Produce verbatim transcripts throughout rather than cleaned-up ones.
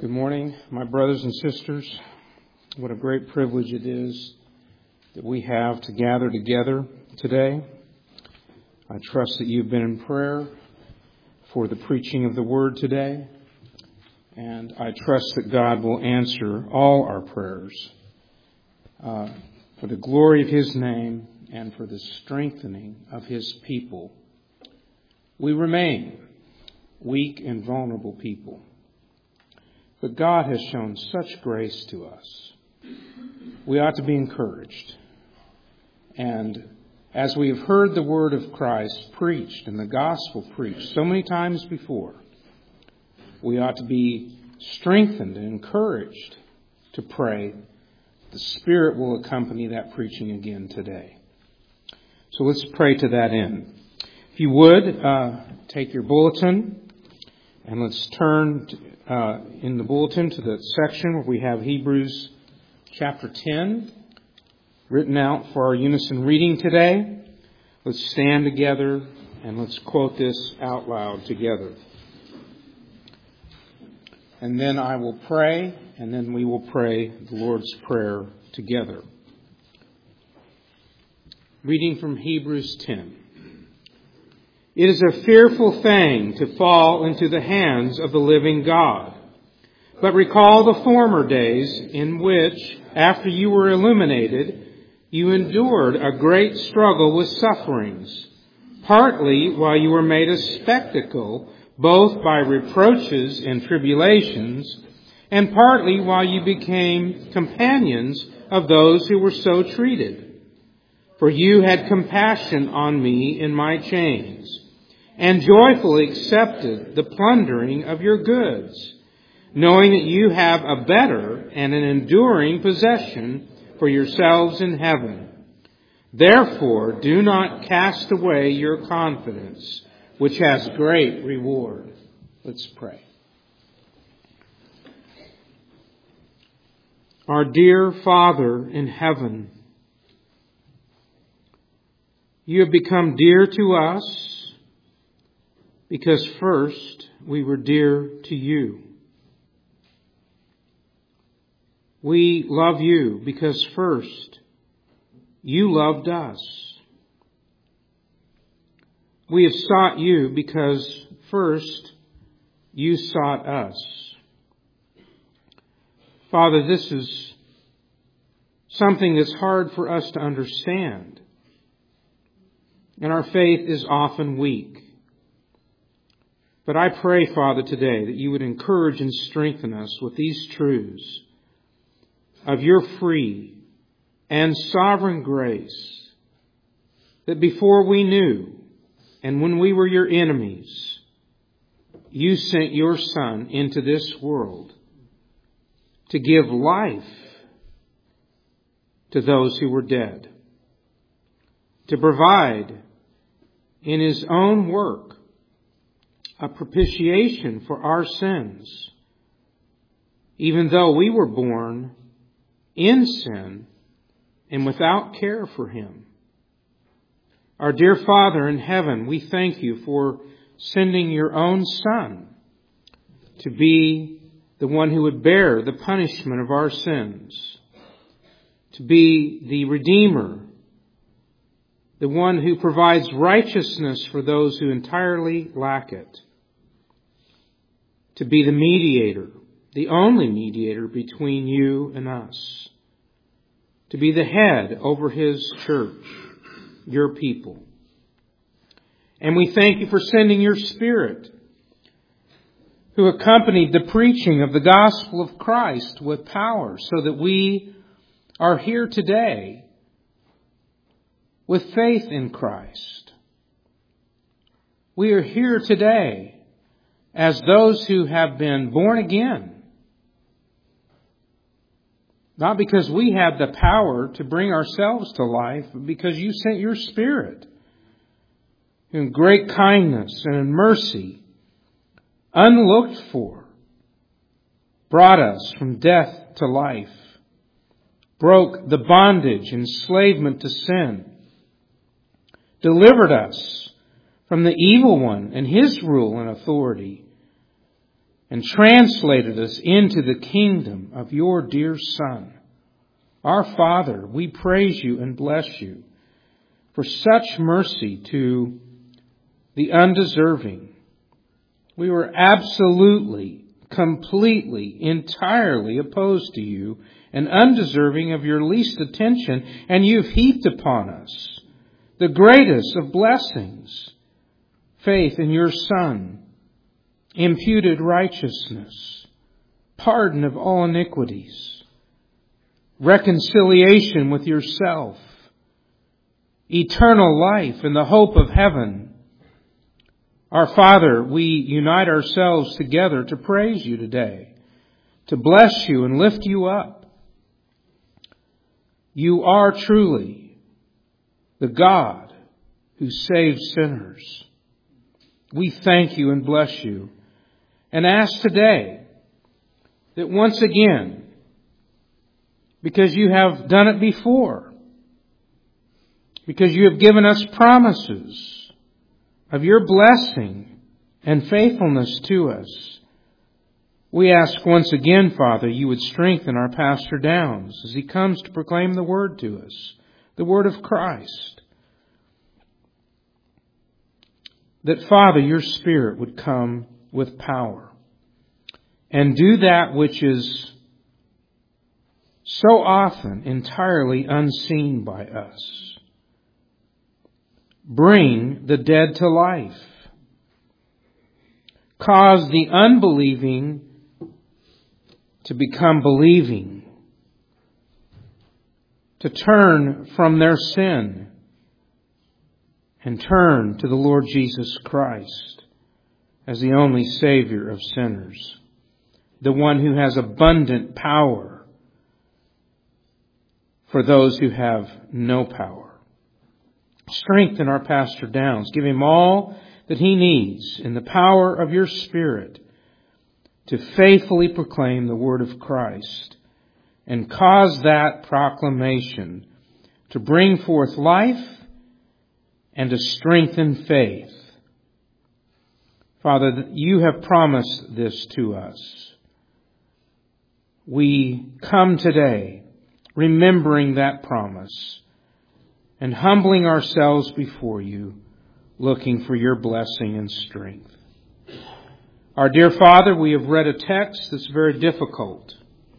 Good morning, my brothers and sisters. What a great privilege it is that we have to gather together today. I trust that you've been in prayer for the preaching of the Word today, and I trust that God will answer all our prayers uh, for the glory of His name and for the strengthening of His people. We remain weak and vulnerable people, but God has shown such grace to us. We ought to be encouraged. And as we have heard the word of Christ preached and the gospel preached so many times before, we ought to be strengthened and encouraged to pray. The Spirit will accompany that preaching again today. So let's pray to that end. If you would, uh, take your bulletin and let's turn to, uh, in the bulletin to the section where we have Hebrews chapter ten written out for our unison reading today. Let's stand together and let's quote this out loud together. And then I will pray, and then we will pray the Lord's Prayer together. Reading from Hebrews ten. It is a fearful thing to fall into the hands of the living God. But recall the former days in which, after you were illuminated, you endured a great struggle with sufferings, partly while you were made a spectacle, both by reproaches and tribulations, and partly while you became companions of those who were so treated. For you had compassion on me in my chains, and joyfully accepted the plundering of your goods, knowing that you have a better and an enduring possession for yourselves in heaven. Therefore, do not cast away your confidence, which has great reward. Let's pray. Our dear Father in heaven, you have become dear to us because first we were dear to you. We love you because first you loved us. We have sought you because first you sought us. Father, this is something that's hard for us to understand, and our faith is often weak. But I pray, Father, today that you would encourage and strengthen us with these truths of your free and sovereign grace, that before we knew and when we were your enemies, you sent your Son into this world to give life to those who were dead, to provide in his own work a propitiation for our sins, even though we were born in sin and without care for him. Our dear Father in heaven, we thank you for sending your own Son to be the one who would bear the punishment of our sins, to be the Redeemer, the one who provides righteousness for those who entirely lack it, to be the mediator, the only mediator between you and us, to be the head over his church, your people. And we thank you for sending your Spirit, who accompanied the preaching of the gospel of Christ with power, so that we are here today with faith in Christ. We are here today as those who have been born again, not because we have the power to bring ourselves to life, but because you sent your Spirit in great kindness and in mercy, unlooked for, brought us from death to life, broke the bondage, enslavement to sin, delivered us from the evil one and his rule and authority, and translated us into the kingdom of your dear Son. Our Father, we praise you and bless you for such mercy to the undeserving. We were absolutely, completely, entirely opposed to you and undeserving of your least attention, and you've heaped upon us the greatest of blessings, faith in your Son, imputed righteousness, pardon of all iniquities, reconciliation with yourself, eternal life and the hope of heaven. Our Father, we unite ourselves together to praise you today, to bless you and lift you up. You are truly the God who saves sinners. We thank you and bless you and ask today that once again, because you have done it before, because you have given us promises of your blessing and faithfulness to us, we ask once again, Father, you would strengthen our Pastor Downs as he comes to proclaim the word to us, the word of Christ. That, Father, your Spirit would come with power and do that which is so often entirely unseen by us. Bring the dead to life. Cause the unbelieving to become believing, to turn from their sin and turn to the Lord Jesus Christ as the only Savior of sinners, the one who has abundant power for those who have no power. Strengthen our Pastor Downs. Give him all that he needs in the power of your Spirit to faithfully proclaim the word of Christ and cause that proclamation to bring forth life and to strengthen faith. Father, you have promised this to us. We come today remembering that promise and humbling ourselves before you, looking for your blessing and strength. Our dear Father, we have read a text that's very difficult.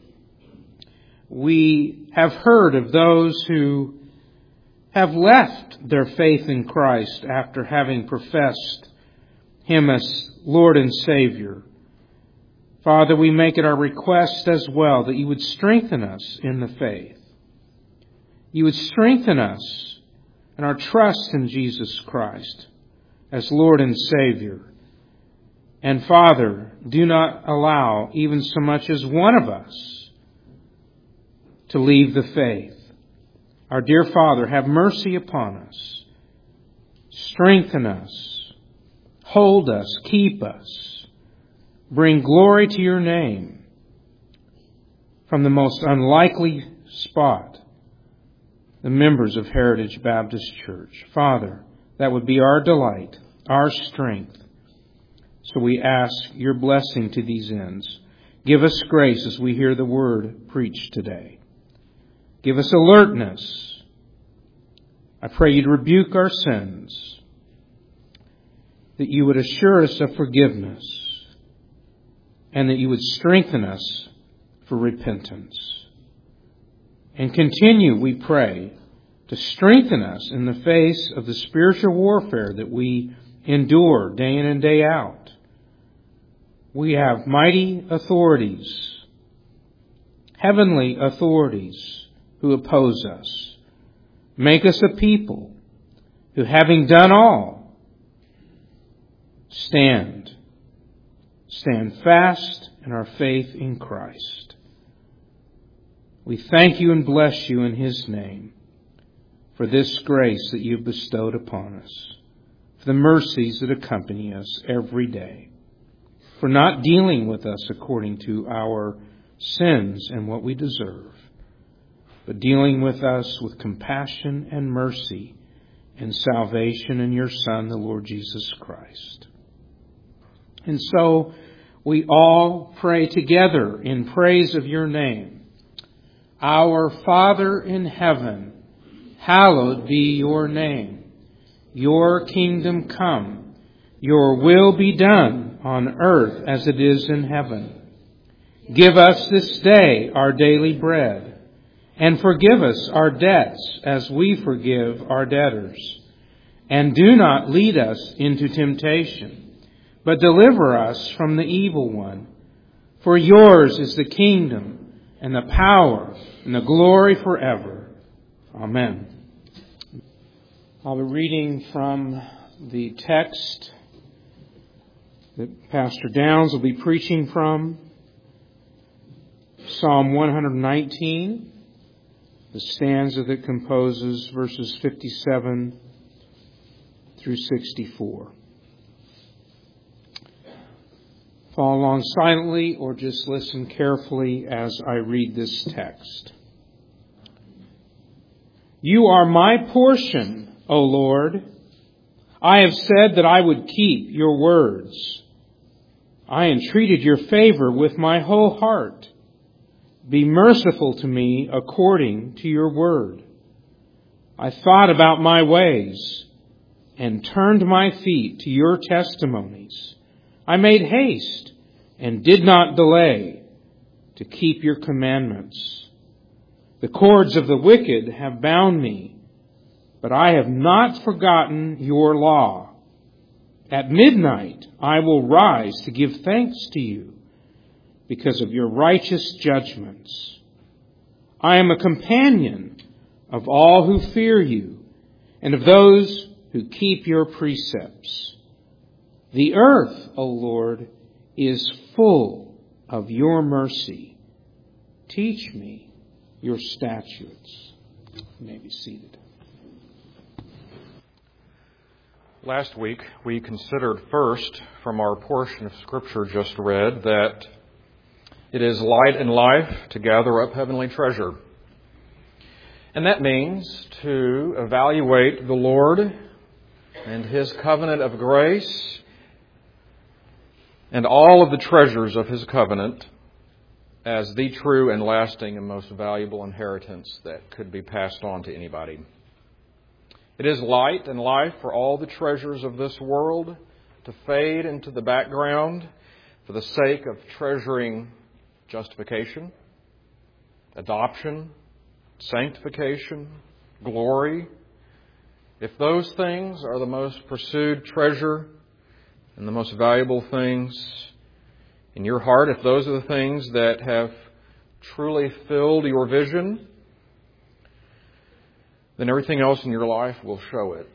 We have heard of those who have left their faith in Christ after having professed Him as Lord and Savior. Father, we make it our request as well that you would strengthen us in the faith. You would strengthen us in our trust in Jesus Christ as Lord and Savior. And Father, do not allow even so much as one of us to leave the faith. Our dear Father, have mercy upon us. Strengthen us. Hold us. Keep us. Bring glory to your name from the most unlikely spot, the members of Heritage Baptist Church. Father, that would be our delight, our strength. So we ask your blessing to these ends. Give us grace as we hear the word preached today. Give us alertness. I pray you to rebuke our sins, that you would assure us of forgiveness, and that you would strengthen us for repentance. And continue, we pray, to strengthen us in the face of the spiritual warfare that we endure day in and day out. We have mighty authorities, heavenly authorities who oppose us. Make us a people who, having done all, stand, stand fast in our faith in Christ. We thank you and bless you in His name for this grace that you've bestowed upon us, for the mercies that accompany us every day, for not dealing with us according to our sins and what we deserve, but dealing with us with compassion and mercy and salvation in your Son, the Lord Jesus Christ. And so we all pray together in praise of your name. Our Father in heaven, hallowed be your name. Your kingdom come, your will be done on earth as it is in heaven. Give us this day our daily bread, and forgive us our debts as we forgive our debtors. And do not lead us into temptation, but deliver us from the evil one. For yours is the kingdom and the power and the glory forever. Amen. I'll be reading from the text that Pastor Downs will be preaching from, Psalm one nineteen, the stanza that composes verses fifty-seven through sixty-four. Follow along silently or just listen carefully as I read this text. You are my portion, O Lord. I have said that I would keep your words. I entreated your favor with my whole heart. Be merciful to me according to your word. I thought about my ways and turned my feet to your testimonies. I made haste and did not delay to keep your commandments. The cords of the wicked have bound me, but I have not forgotten your law. At midnight I will rise to give thanks to you because of your righteous judgments. I am a companion of all who fear you and of those who keep your precepts. The earth, O Lord, is full of your mercy. Teach me your statutes. You may be seated. Last week, we considered first, from our portion of Scripture just read, that it is light and life to gather up heavenly treasure. And that means to evaluate the Lord and His covenant of grace and all of the treasures of His covenant as the true and lasting and most valuable inheritance that could be passed on to anybody. It is light and life for all the treasures of this world to fade into the background for the sake of treasuring justification, adoption, sanctification, glory. If those things are the most pursued treasure and the most valuable things in your heart, if those are the things that have truly filled your vision, then everything else in your life will show it.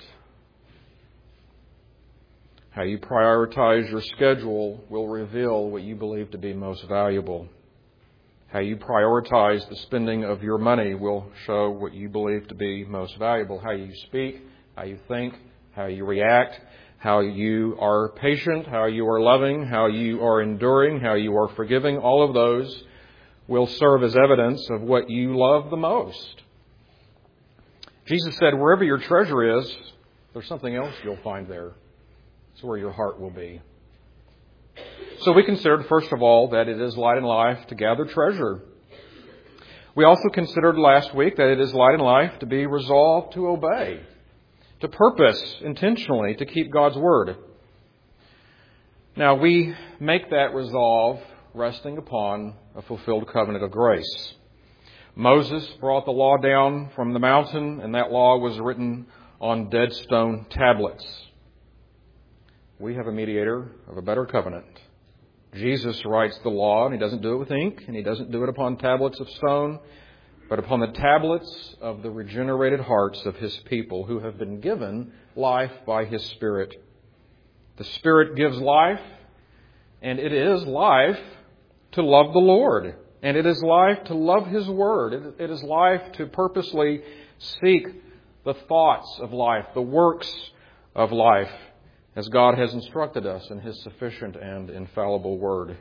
How you prioritize your schedule will reveal what you believe to be most valuable. How you prioritize the spending of your money will show what you believe to be most valuable. How you speak, how you think, how you react, how you are patient, how you are loving, how you are enduring, how you are forgiving, all of those will serve as evidence of what you love the most. Jesus said, wherever your treasure is, there's something else you'll find there. It's where your heart will be. So we considered, first of all, that it is light and life to gather treasure. We also considered last week that it is light and life to be resolved to obey, to purpose intentionally to keep God's word. Now, we make that resolve resting upon a fulfilled covenant of grace. Moses brought the law down from the mountain, and that law was written on dead stone tablets. We have a mediator of a better covenant. Jesus writes the law, and He doesn't do it with ink, and He doesn't do it upon tablets of stone, but upon the tablets of the regenerated hearts of His people who have been given life by His Spirit. The Spirit gives life, and it is life to love the Lord. And it is life to love His Word. It is life to purposely seek the thoughts of life, the works of life, as God has instructed us in His sufficient and infallible Word.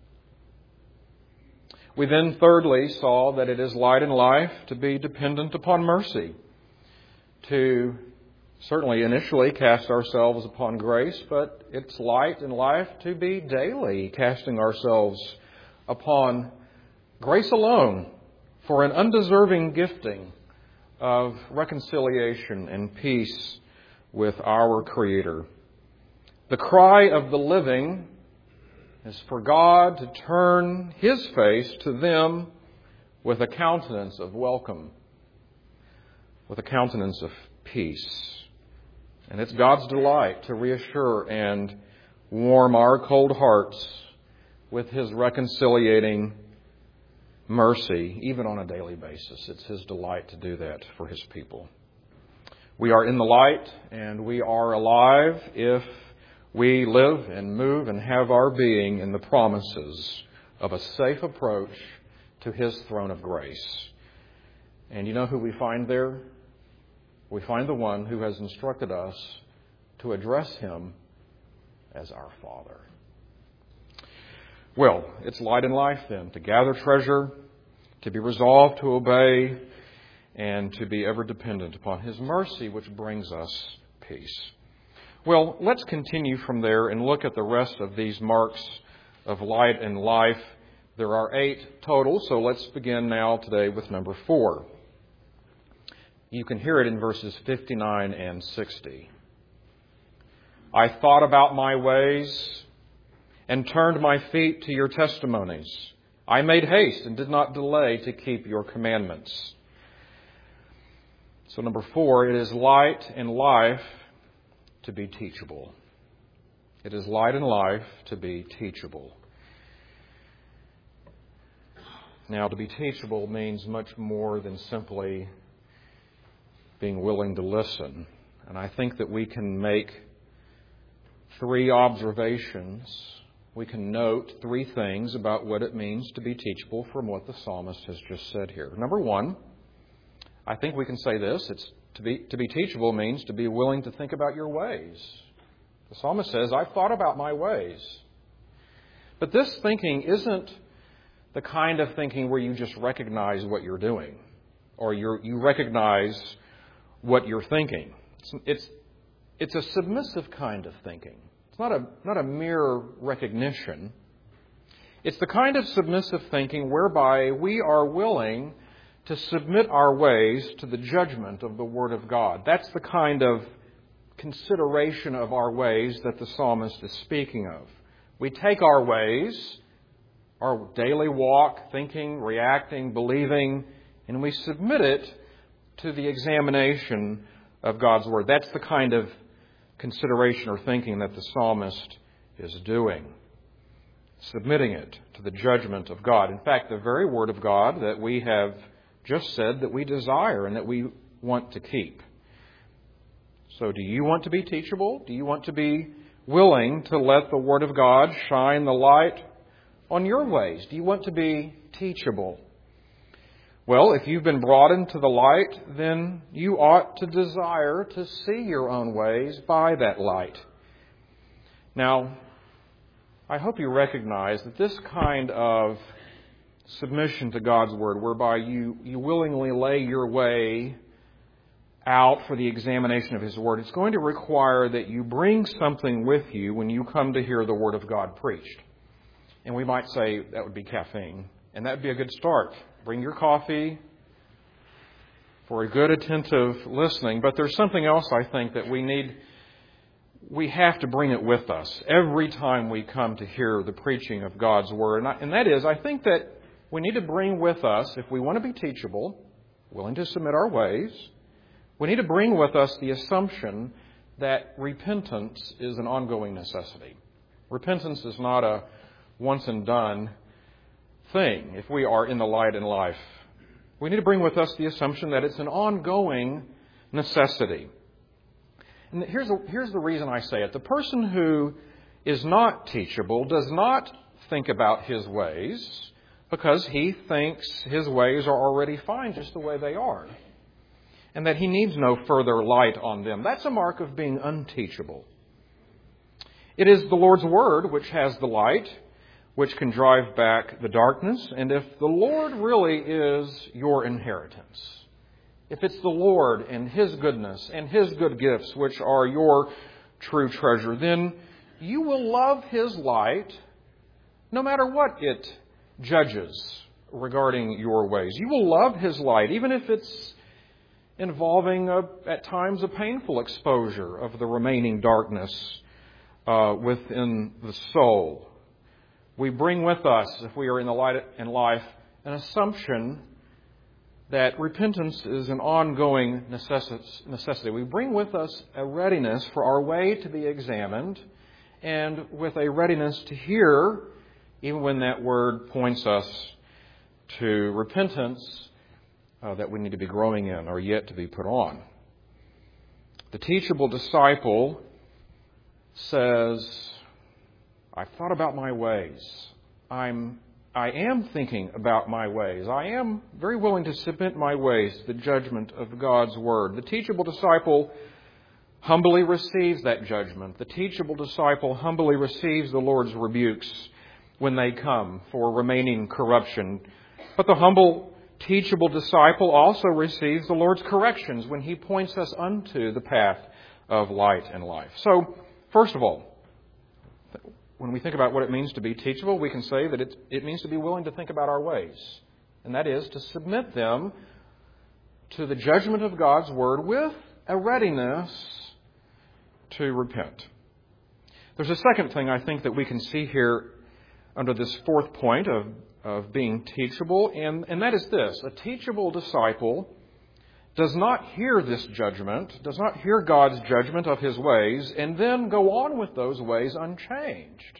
We then thirdly saw that it is light and life to be dependent upon mercy, to certainly initially cast ourselves upon grace, but it's light in life to be daily casting ourselves upon grace alone for an undeserving gifting of reconciliation and peace with our Creator. The cry of the living is for God to turn His face to them with a countenance of welcome, with a countenance of peace. And it's God's delight to reassure and warm our cold hearts with His reconciliating mercy, even on a daily basis. It's His delight to do that for His people. We are in the light and we are alive if we live and move and have our being in the promises of a safe approach to His throne of grace. And you know who we find there? We find the one who has instructed us to address Him as our Father. Well, it's light in life then, to gather treasure, to be resolved to obey, and to be ever dependent upon His mercy, which brings us peace. Well, let's continue from there and look at the rest of these marks of light and life. There are eight total, so let's begin now today with number four. You can hear it in verses fifty-nine and sixty. I thought about my ways and turned my feet to your testimonies. I made haste and did not delay to keep your commandments. So number four, it is light and life to be teachable. It is light and life to be teachable. Now, to be teachable means much more than simply being willing to listen. And I think that we can make three observations. We can note three things about what it means to be teachable from what the psalmist has just said here. Number one, I think we can say this. It's to be, to be teachable means to be willing to think about your ways. The psalmist says, I've thought about my ways. But this thinking isn't the kind of thinking where you just recognize what you're doing or you're, you recognize what you're thinking. It's, it's, it's a submissive kind of thinking. It's not a, not a mere recognition. It's the kind of submissive thinking whereby we are willing to submit our ways to the judgment of the Word of God. That's the kind of consideration of our ways that the psalmist is speaking of. We take our ways, our daily walk, thinking, reacting, believing, and we submit it to the examination of God's Word. That's the kind of consideration or thinking that the psalmist is doing. Submitting it to the judgment of God. In fact, the very Word of God that we have just said that we desire and that we want to keep. So do you want to be teachable? Do you want to be willing to let the Word of God shine the light on your ways? Do you want to be teachable? Well, if you've been brought into the light, then you ought to desire to see your own ways by that light. Now, I hope you recognize that this kind of submission to God's Word, whereby you, you willingly lay your way out for the examination of His Word, it's going to require that you bring something with you when you come to hear the Word of God preached. And we might say that would be caffeine, and that would be a good start. Bring your coffee for a good, attentive listening. But there's something else I think that we need. We have to bring it with us every time we come to hear the preaching of God's Word. And, I, and that is, I think that we need to bring with us, if we want to be teachable, willing to submit our ways, we need to bring with us the assumption that repentance is an ongoing necessity. Repentance is not a once and done thing if we are in the light and life. We need to bring with us the assumption that it's an ongoing necessity. And here's the, here's the reason I say it. The person who is not teachable does not think about his ways because he thinks his ways are already fine just the way they are, and that he needs no further light on them. That's a mark of being unteachable. It is the Lord's Word which has the light, which can drive back the darkness. And if the Lord really is your inheritance, if it's the Lord and His goodness and His good gifts which are your true treasure, then you will love His light no matter what it judges regarding your ways. You will love His light, even if it's involving, a, at times, a painful exposure of the remaining darkness uh, within the soul. We bring with us, if we are in the light in life, an assumption that repentance is an ongoing necessity. We bring with us a readiness for our way to be examined, and with a readiness to hear, even when that word points us to repentance uh, that we need to be growing in or yet to be put on. The teachable disciple says, I've thought about my ways. I'm, I am thinking about my ways. I am very willing to submit my ways to the judgment of God's Word. The teachable disciple humbly receives that judgment. The teachable disciple humbly receives the Lord's rebukes when they come for remaining corruption. But the humble, teachable disciple also receives the Lord's corrections when He points us unto the path of light and life. So, first of all, when we think about what it means to be teachable, we can say that it, it means to be willing to think about our ways. And that is to submit them to the judgment of God's Word with a readiness to repent. There's a second thing I think that we can see here under this fourth point of, of being teachable, and, and that is this. A teachable disciple does not hear this judgment, does not hear God's judgment of His ways, and then go on with those ways unchanged.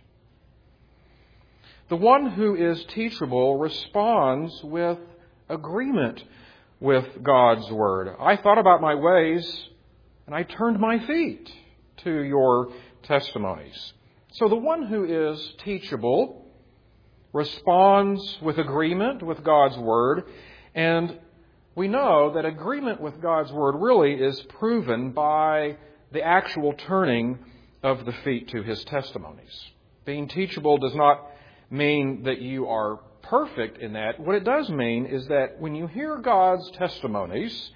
The one who is teachable responds with agreement with God's Word. I thought about my ways, and I turned my feet to your testimonies. So the one who is teachable responds with agreement with God's Word, and we know that agreement with God's Word really is proven by the actual turning of the feet to His testimonies. Being teachable does not mean that you are perfect in that. What it does mean is that when you hear God's testimonies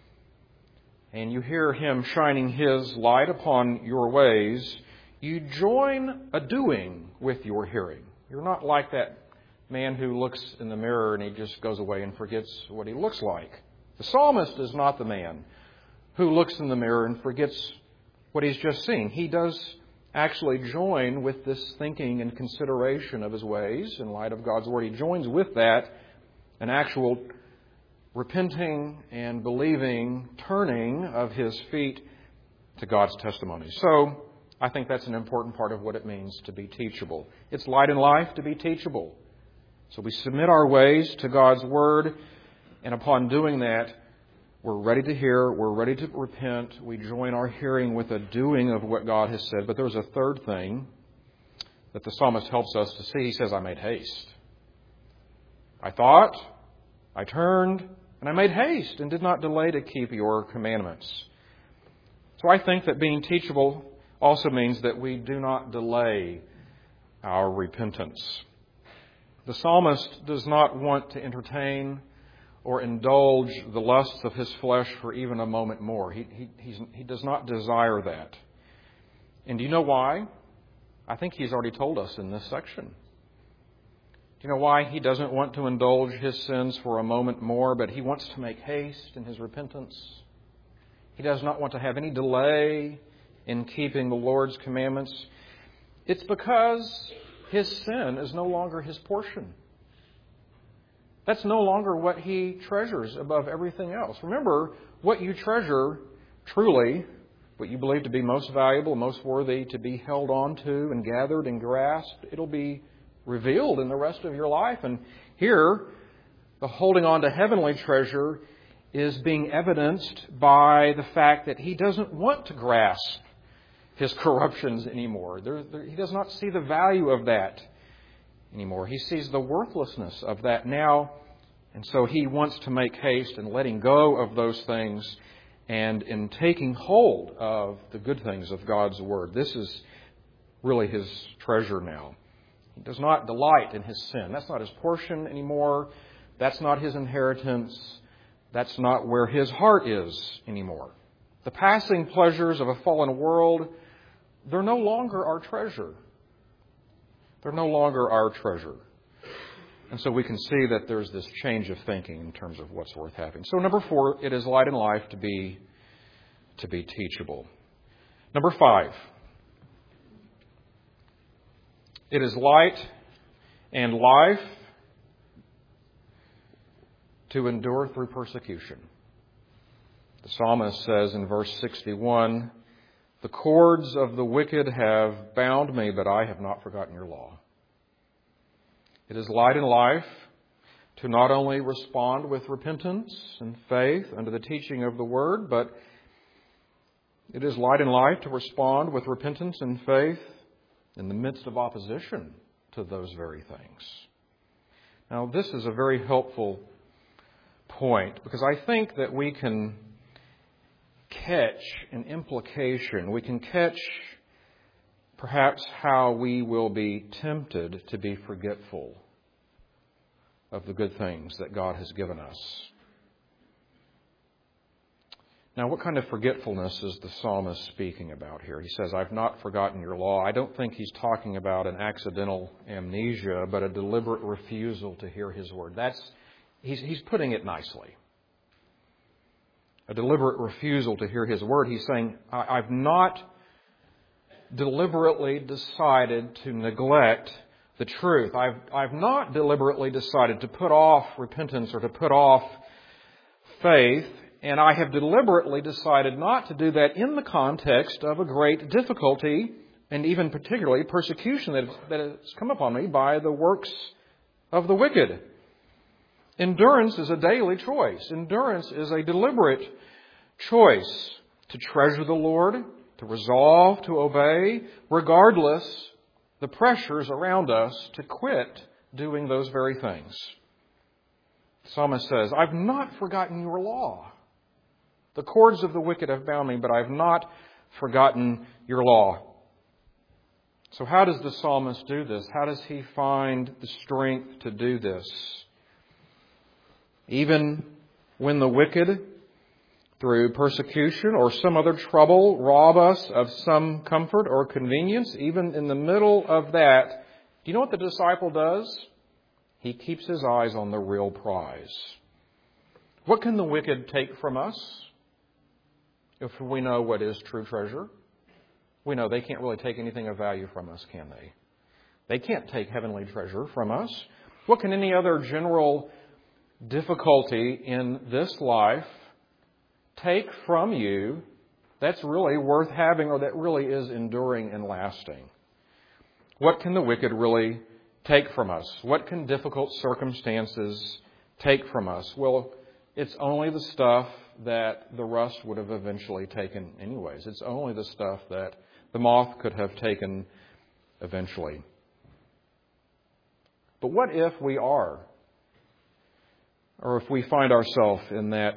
and you hear Him shining His light upon your ways, you join a doing with your hearing. You're not like that man who looks in the mirror and he just goes away and forgets what he looks like. The psalmist is not the man who looks in the mirror and forgets what he's just seen. He does actually join with this thinking and consideration of his ways in light of God's Word. He joins with that an actual repenting and believing turning of his feet to God's testimony. So I think that's an important part of what it means to be teachable. It's light in life to be teachable. So we submit our ways to God's Word, and upon doing that, we're ready to hear, we're ready to repent, we join our hearing with a doing of what God has said. But there's a third thing that the psalmist helps us to see. He says, I made haste. I thought, I turned, and I made haste and did not delay to keep your commandments. So I think that being teachable also means that we do not delay our repentance. The psalmist does not want to entertain or indulge the lusts of his flesh for even a moment more. He, he, he's, he does not desire that. And do you know why? I think he's already told us in this section. Do you know why he doesn't want to indulge his sins for a moment more, but he wants to make haste in his repentance? He does not want to have any delay in keeping the Lord's commandments. It's because his sin is no longer his portion. That's no longer what he treasures above everything else. Remember, what you treasure truly, what you believe to be most valuable, most worthy to be held on to and gathered and grasped, it'll be revealed in the rest of your life. And here, the holding on to heavenly treasure is being evidenced by the fact that he doesn't want to grasp his corruptions anymore. There, there, he does not see the value of that anymore. He sees the worthlessness of that now, and so he wants to make haste in letting go of those things and in taking hold of the good things of God's Word. This is really his treasure now. He does not delight in his sin. That's not his portion anymore. That's not his inheritance. That's not where his heart is anymore. The passing pleasures of a fallen world, they're no longer our treasure. They're no longer our treasure. And so we can see that there's this change of thinking in terms of what's worth having. So number four, it is light in life to be, to be teachable. Number five, it is light and life to endure through persecution. The psalmist says in verse sixty-one, "The cords of the wicked have bound me, but I have not forgotten your law." It is light in life to not only respond with repentance and faith under the teaching of the Word, but it is light in life to respond with repentance and faith in the midst of opposition to those very things. Now, this is a very helpful point, because I think that we can catch an implication. We can catch perhaps how we will be tempted to be forgetful of the good things that God has given us. Now, what kind of forgetfulness is the psalmist speaking about here? He says, "I've not forgotten your law." I don't think he's talking about an accidental amnesia, but a deliberate refusal to hear his word. That's He's, he's putting it nicely. A deliberate refusal to hear his word. He's saying, I, I've not deliberately decided to neglect the truth. I've, I've not deliberately decided to put off repentance or to put off faith. And I have deliberately decided not to do that in the context of a great difficulty, and even particularly persecution that, that has come upon me by the works of the wicked. Endurance is a daily choice. Endurance is a deliberate choice to treasure the Lord, to resolve to obey, regardless the pressures around us to quit doing those very things. The psalmist says, "I've not forgotten your law. The cords of the wicked have bound me, but I've not forgotten your law." So how does the psalmist do this? How does he find the strength to do this? Even when the wicked, through persecution or some other trouble, rob us of some comfort or convenience, even in the middle of that, do you know what the disciple does? He keeps his eyes on the real prize. What can the wicked take from us if we know what is true treasure? We know they can't really take anything of value from us, can they? They can't take heavenly treasure from us. What can any other general difficulty in this life take from you that's really worth having, or that really is enduring and lasting? What can the wicked really take from us? What can difficult circumstances take from us? Well, it's only the stuff that the rust would have eventually taken anyways. It's only the stuff that the moth could have taken eventually. But what if we are, or if we find ourselves in that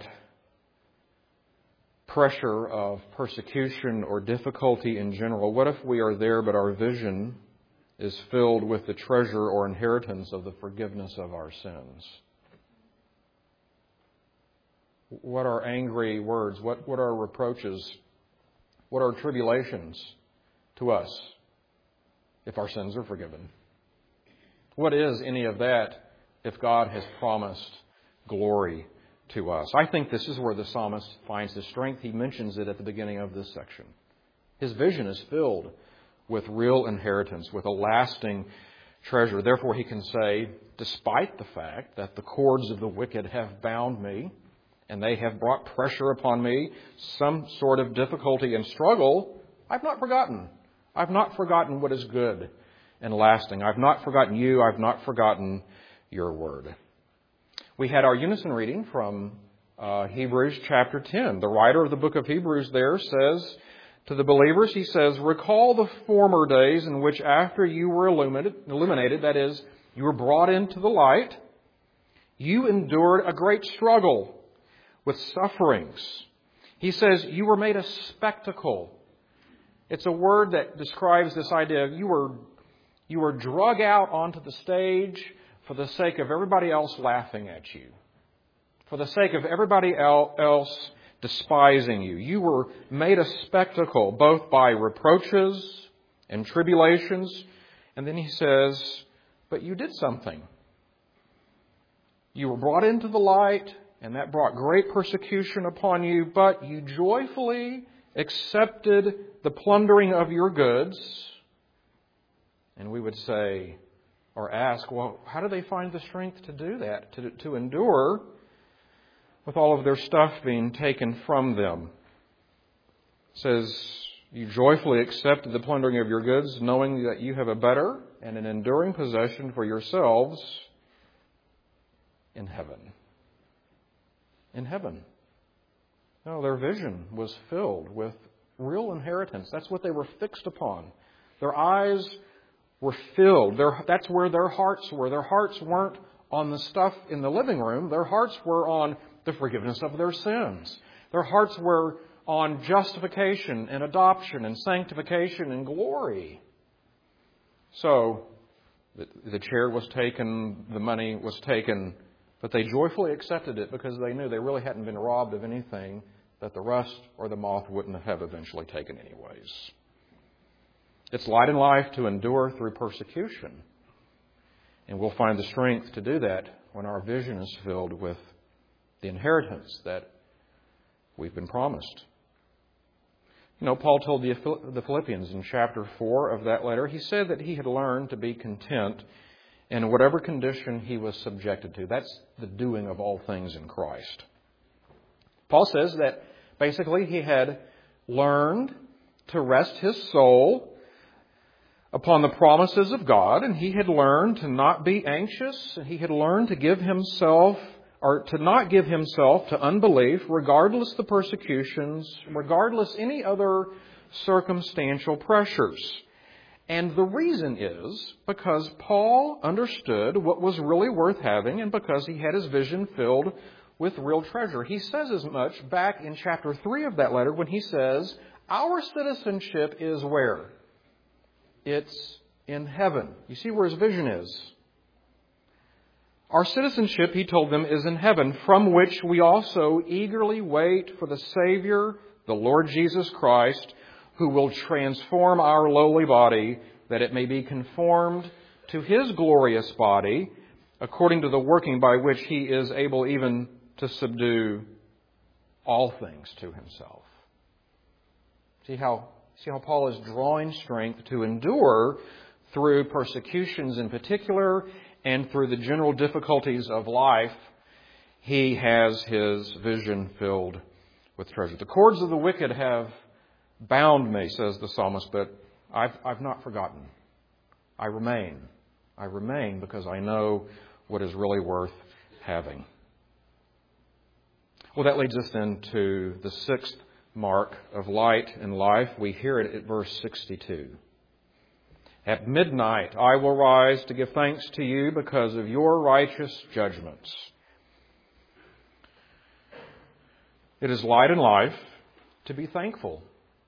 pressure of persecution or difficulty in general? What if we are there, but our vision is filled with the treasure or inheritance of the forgiveness of our sins? What are angry words? What, what are reproaches? What are tribulations to us if our sins are forgiven? What is any of that if God has promised glory to us? I think this is where the psalmist finds his strength. He mentions it at the beginning of this section. His vision is filled with real inheritance, with a lasting treasure. Therefore, he can say, despite the fact that the cords of the wicked have bound me, and they have brought pressure upon me, some sort of difficulty and struggle, I've not forgotten. I've not forgotten what is good and lasting. I've not forgotten you. I've not forgotten your word. We had our unison reading from uh, Hebrews chapter ten. The writer of the book of Hebrews there says to the believers, he says, "Recall the former days in which after you were illuminated, illuminated, that is, you were brought into the light, you endured a great struggle with sufferings." He says, you were made a spectacle. It's a word that describes this idea of you were, you were drug out onto the stage for the sake of everybody else laughing at you. For the sake of everybody else despising you. You were made a spectacle both by reproaches and tribulations. And then he says, but you did something. You were brought into the light, and that brought great persecution upon you, but you joyfully accepted the plundering of your goods. And we would say, or ask, well, how do they find the strength to do that, to, to endure with all of their stuff being taken from them? It says, you joyfully accepted the plundering of your goods, knowing that you have a better and an enduring possession for yourselves in heaven. In heaven. No, their vision was filled with real inheritance. That's what they were fixed upon. Their eyes were filled. Their, that's where their hearts were. Their hearts weren't on the stuff in the living room. Their hearts were on the forgiveness of their sins. Their hearts were on justification and adoption and sanctification and glory. So, the, the chair was taken, the money was taken, but they joyfully accepted it because they knew they really hadn't been robbed of anything that the rust or the moth wouldn't have eventually taken anyways. It's light in life to endure through persecution. And we'll find the strength to do that when our vision is filled with the inheritance that we've been promised. You know, Paul told the Philippians in chapter four of that letter, he said that he had learned to be content in whatever condition he was subjected to. That's the doing of all things in Christ. Paul says that basically he had learned to rest his soul upon the promises of God, and he had learned to not be anxious, and he had learned to give himself, or to not give himself to unbelief, regardless the persecutions, regardless any other circumstantial pressures. And the reason is because Paul understood what was really worth having, and because he had his vision filled with real treasure. He says as much back in chapter three of that letter when he says, our citizenship is where? It's in heaven. You see where his vision is. Our citizenship, he told them, is in heaven, from which we also eagerly wait for the Savior, the Lord Jesus Christ, who will transform our lowly body, that it may be conformed to his glorious body, according to the working by which he is able even to subdue all things to himself. See how See how Paul is drawing strength to endure through persecutions in particular and through the general difficulties of life. He has his vision filled with treasure. The cords of the wicked have bound me, says the psalmist, but I've, I've not forgotten. I remain. I remain because I know what is really worth having. Well, that leads us then to the sixth mark of light in life. We hear it at verse sixty-two. At midnight I will rise to give thanks to you because of your righteous judgments. It is light in life to be thankful.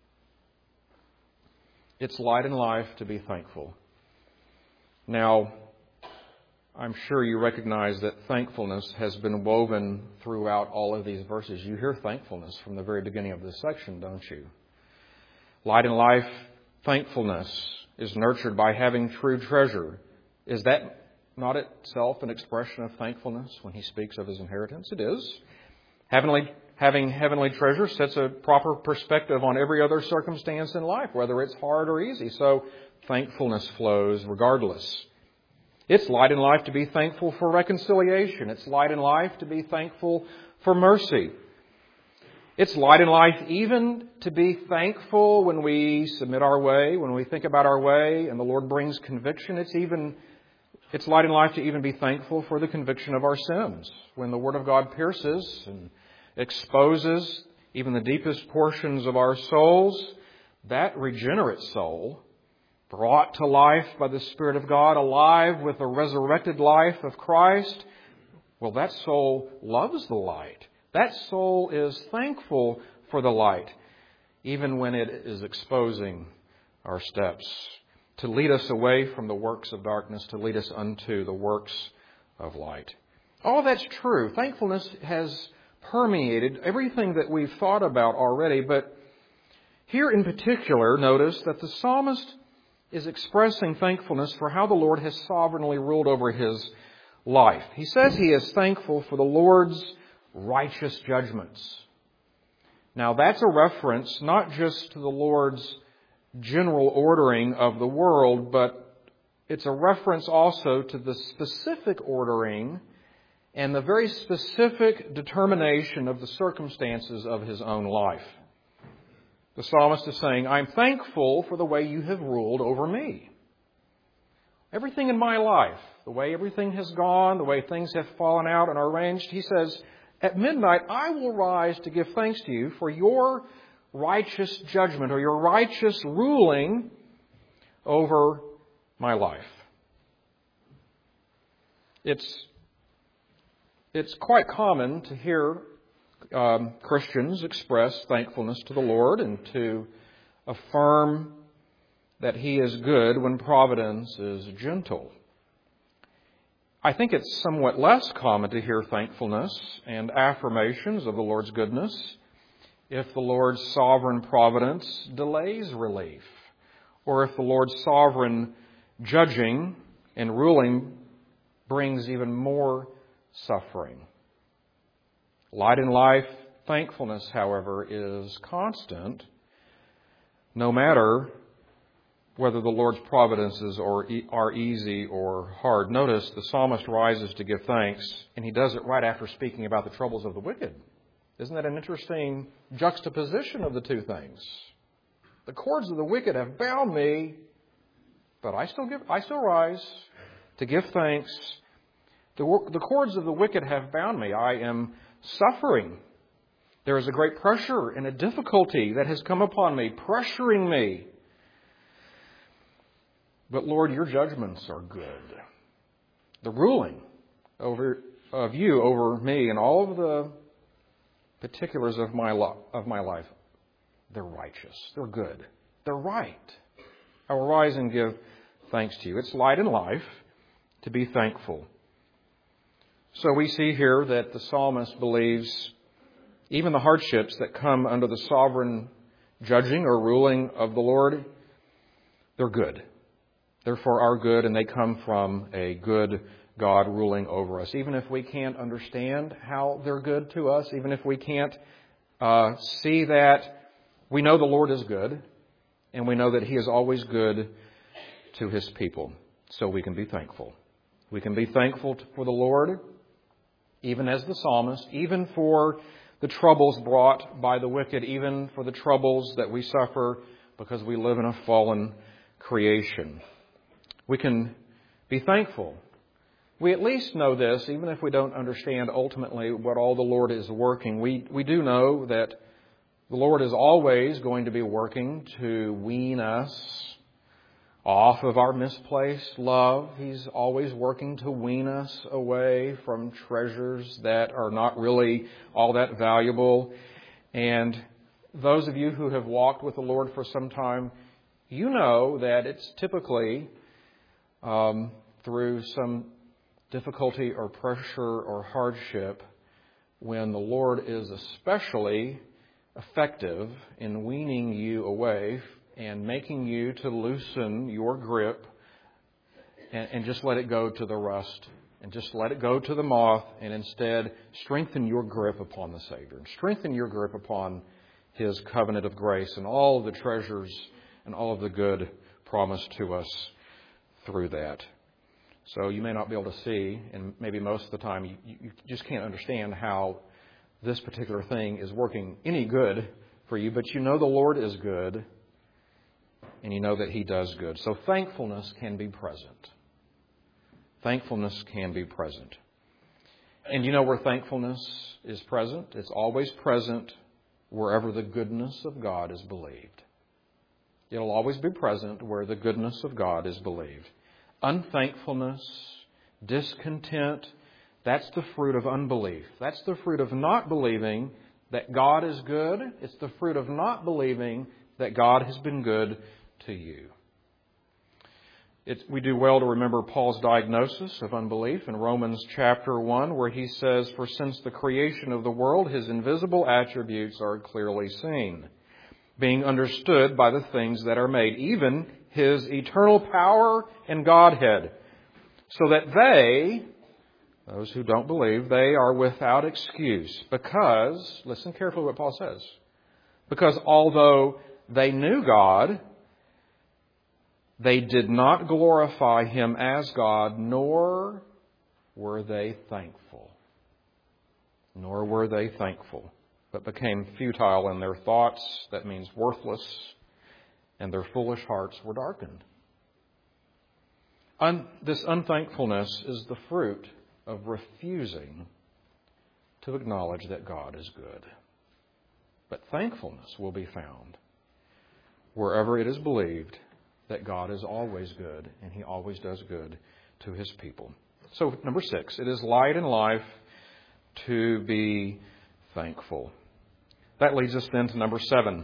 It's light in life to be thankful. Now, I'm sure you recognize that thankfulness has been woven throughout all of these verses. You hear thankfulness from the very beginning of this section, don't you? Light in life, thankfulness is nurtured by having true treasure. Is that not itself an expression of thankfulness when he speaks of his inheritance? It is. Heavenly, having heavenly treasure sets a proper perspective on every other circumstance in life, whether it's hard or easy. So thankfulness flows regardless. It's light in life to be thankful for reconciliation. It's light in life to be thankful for mercy. It's light in life even to be thankful when we submit our way, when we think about our way and the Lord brings conviction. It's even, it's light in life to even be thankful for the conviction of our sins. When the Word of God pierces and exposes even the deepest portions of our souls, that regenerate soul, brought to life by the Spirit of God, alive with the resurrected life of Christ, well, that soul loves the light. That soul is thankful for the light, even when it is exposing our steps, to lead us away from the works of darkness, to lead us unto the works of light. All that's true. Thankfulness has permeated everything that we've thought about already, but here in particular, notice that the psalmist is expressing thankfulness for how the Lord has sovereignly ruled over his life. He says he is thankful for the Lord's righteous judgments. Now, that's a reference not just to the Lord's general ordering of the world, but it's a reference also to the specific ordering and the very specific determination of the circumstances of his own life. The psalmist is saying, I'm thankful for the way you have ruled over me. Everything in my life, the way everything has gone, the way things have fallen out and are arranged, he says, at midnight I will rise to give thanks to you for your righteous judgment or your righteous ruling over my life. It's, it's quite common to hear Um, Christians express thankfulness to the Lord and to affirm that He is good when providence is gentle. I think it's somewhat less common to hear thankfulness and affirmations of the Lord's goodness if the Lord's sovereign providence delays relief, or if the Lord's sovereign judging and ruling brings even more suffering. Light in life, thankfulness, however, is constant, no matter whether the Lord's providences are easy or hard. Notice the psalmist rises to give thanks, and he does it right after speaking about the troubles of the wicked. Isn't that an interesting juxtaposition of the two things? The cords of the wicked have bound me, but I still give, I still rise to give thanks. The, the cords of the wicked have bound me. I am suffering. There is a great pressure and a difficulty that has come upon me, pressuring me. But Lord, your judgments are good. The ruling over of you over me and all of the particulars of my lo- of my life, they're righteous. They're good. They're right. I will rise and give thanks to you. It's light in life to be thankful. So we see here that the psalmist believes even the hardships that come under the sovereign judging or ruling of the Lord, they're good. They're for our good, and they come from a good God ruling over us. Even if we can't understand how they're good to us, even if we can't uh, see that, we know the Lord is good, and we know that He is always good to His people. So we can be thankful. We can be thankful for the Lord, even as the psalmist, even for the troubles brought by the wicked, even for the troubles that we suffer because we live in a fallen creation. We can be thankful. We at least know this, even if we don't understand ultimately what all the Lord is working. We, we do know that the Lord is always going to be working to wean us off of our misplaced love. He's always working to wean us away from treasures that are not really all that valuable. And those of you who have walked with the Lord for some time, you know that it's typically um, through some difficulty or pressure or hardship when the Lord is especially effective in weaning you away and making you to loosen your grip and, and just let it go to the rust and just let it go to the moth, and instead strengthen your grip upon the Savior. Strengthen your grip upon His covenant of grace and all of the treasures and all of the good promised to us through that. So you may not be able to see, and maybe most of the time you, you just can't understand how this particular thing is working any good for you, but you know the Lord is good, and you know that He does good. So thankfulness can be present. Thankfulness can be present. And you know where thankfulness is present? It's always present wherever the goodness of God is believed. It'll always be present where the goodness of God is believed. Unthankfulness, discontent, that's the fruit of unbelief. That's the fruit of not believing that God is good. It's the fruit of not believing that God has been good to you. It, we do well to remember Paul's diagnosis of unbelief in Romans chapter one, where he says, "For since the creation of the world, his invisible attributes are clearly seen, being understood by the things that are made, even his eternal power and Godhead, so that they," those who don't believe, "they are without excuse, because," listen carefully what Paul says, "because although they knew God, they did not glorify him as God, nor were they thankful." Nor were they thankful, but became futile in their thoughts, that means worthless, and their foolish hearts were darkened. Un- this unthankfulness is the fruit of refusing to acknowledge that God is good. But thankfulness will be found wherever it is believed that God is always good, and he always does good to his people. So, number six, it is light in life to be thankful. That leads us then to number seven.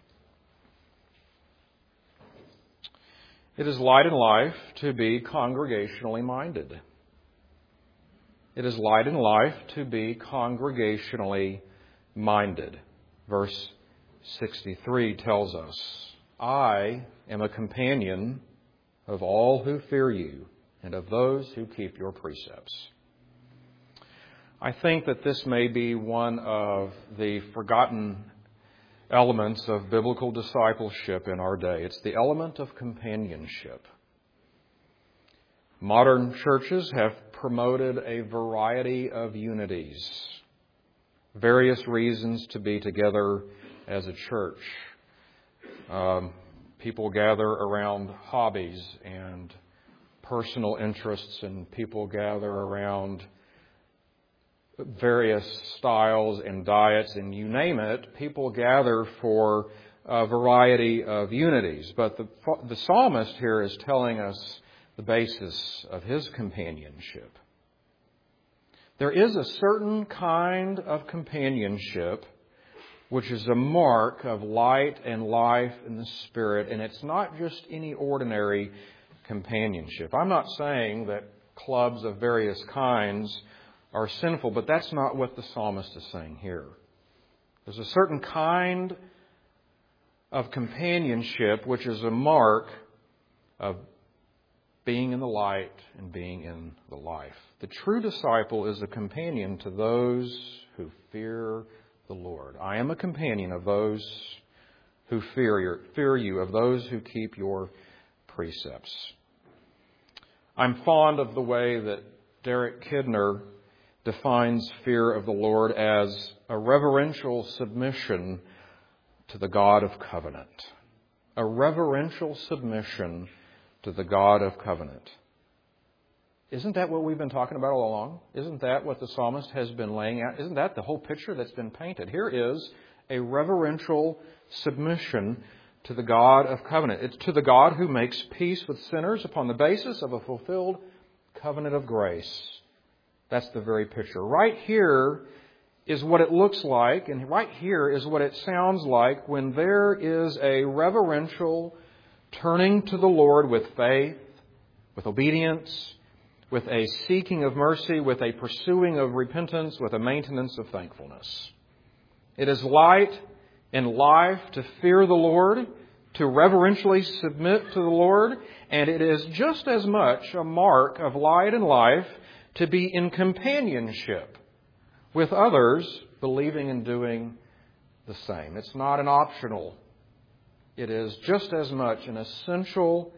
It is light in life to be congregationally minded. It is light in life to be congregationally minded. Verse sixty-three tells us, "I am a companion of all who fear you and of those who keep your precepts." I think that this may be one of the forgotten elements of biblical discipleship in our day. It's the element of companionship. Modern churches have promoted a variety of unities, various reasons to be together as a church. Um, people gather around hobbies and personal interests, and people gather around various styles and diets, and you name it, people gather for a variety of unities. But the, the psalmist here is telling us the basis of his companionship. There is a certain kind of companionship which is a mark of light and life in the Spirit, and it's not just any ordinary companionship. I'm not saying that clubs of various kinds are sinful, but that's not what the psalmist is saying here. There's a certain kind of companionship which is a mark of being in the light and being in the life. The true disciple is a companion to those who fear the Lord. I am a companion of those who fear your, fear you, of those who keep your precepts. I'm fond of the way that Derek Kidner defines fear of the Lord as a reverential submission to the God of covenant. A reverential submission to the God of covenant. Isn't that what we've been talking about all along? Isn't that what the psalmist has been laying out? Isn't that the whole picture that's been painted? Here is a reverential submission to the God of covenant. It's to the God who makes peace with sinners upon the basis of a fulfilled covenant of grace. That's the very picture. Right here is what it looks like, and right here is what it sounds like when there is a reverential turning to the Lord with faith, with obedience, with a seeking of mercy, with a pursuing of repentance, with a maintenance of thankfulness. It is light and life to fear the Lord, to reverentially submit to the Lord, and it is just as much a mark of light and life to be in companionship with others, believing and doing the same. It's not an optional. It is just as much an essential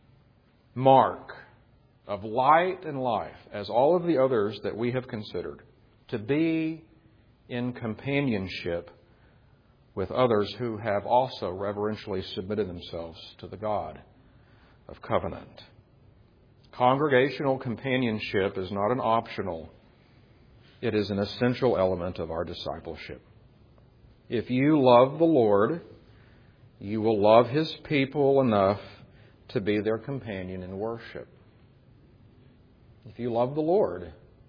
mark of light and life as all of the others that we have considered, to be in companionship with others who have also reverentially submitted themselves to the God of covenant. Congregational companionship is not an optional. It is an essential element of our discipleship. If you love the Lord, you will love His people enough to be their companion in worship. If you love the Lord,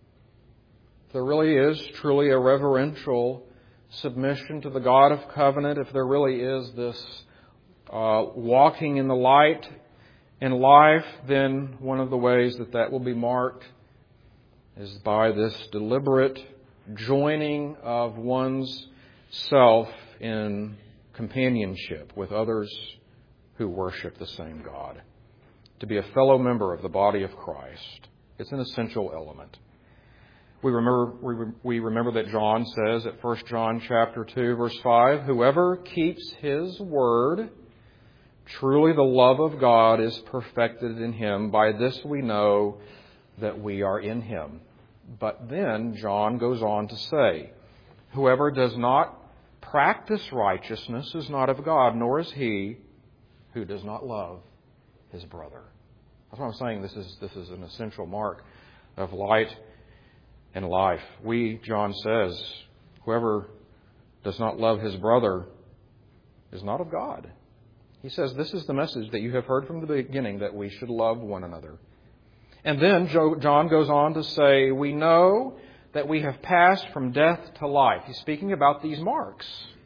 if there really is truly a reverential submission to the God of covenant, if there really is this uh, walking in the light In life, then, one of the ways that that will be marked is by this deliberate joining of one's self in companionship with others who worship the same God. To be a fellow member of the body of Christ. It's an essential element. We remember, we remember that John says at First John chapter two, verse five, whoever keeps his word, truly the love of God is perfected in him. By this we know that we are in him. But then John goes on to say, whoever does not practice righteousness is not of God, nor is he who does not love his brother. That's what I'm saying. This is, this is an essential mark of light and life. We, John says, whoever does not love his brother is not of God. He says this is the message that you have heard from the beginning, that we should love one another. And then John goes on to say, we know that we have passed from death to life. He's speaking about these marks.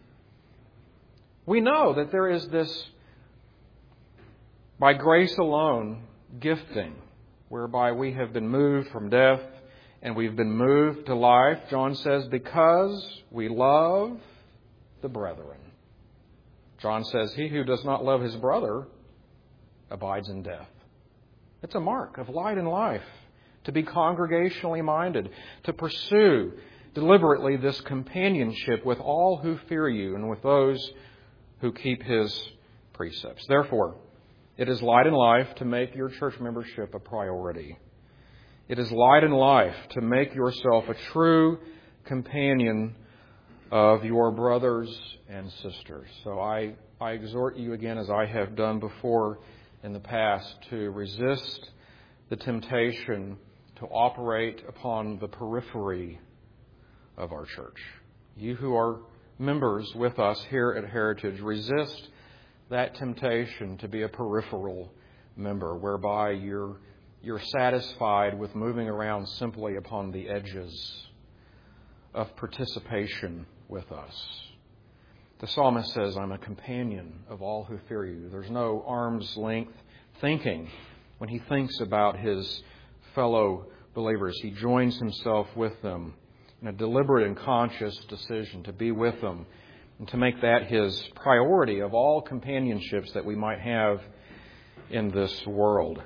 We know that there is this, by grace alone, gifting, whereby we have been moved from death and we've been moved to life. John says, because we love the brethren. John says, he who does not love his brother abides in death. It's a mark of light and life to be congregationally minded, to pursue deliberately this companionship with all who fear you and with those who keep his precepts. Therefore, it is light and life to make your church membership a priority. It is light and life to make yourself a true companion of your brothers and sisters. So I, I exhort you again, as I have done before in the past, to resist the temptation to operate upon the periphery of our church. You who are members with us here at Heritage, resist that temptation to be a peripheral member, whereby you're you're satisfied with moving around simply upon the edges of participation with us. The psalmist says, I'm a companion of all who fear you. There's no arm's length thinking when he thinks about his fellow believers. He joins himself with them in a deliberate and conscious decision to be with them and to make that his priority of all companionships that we might have in this world.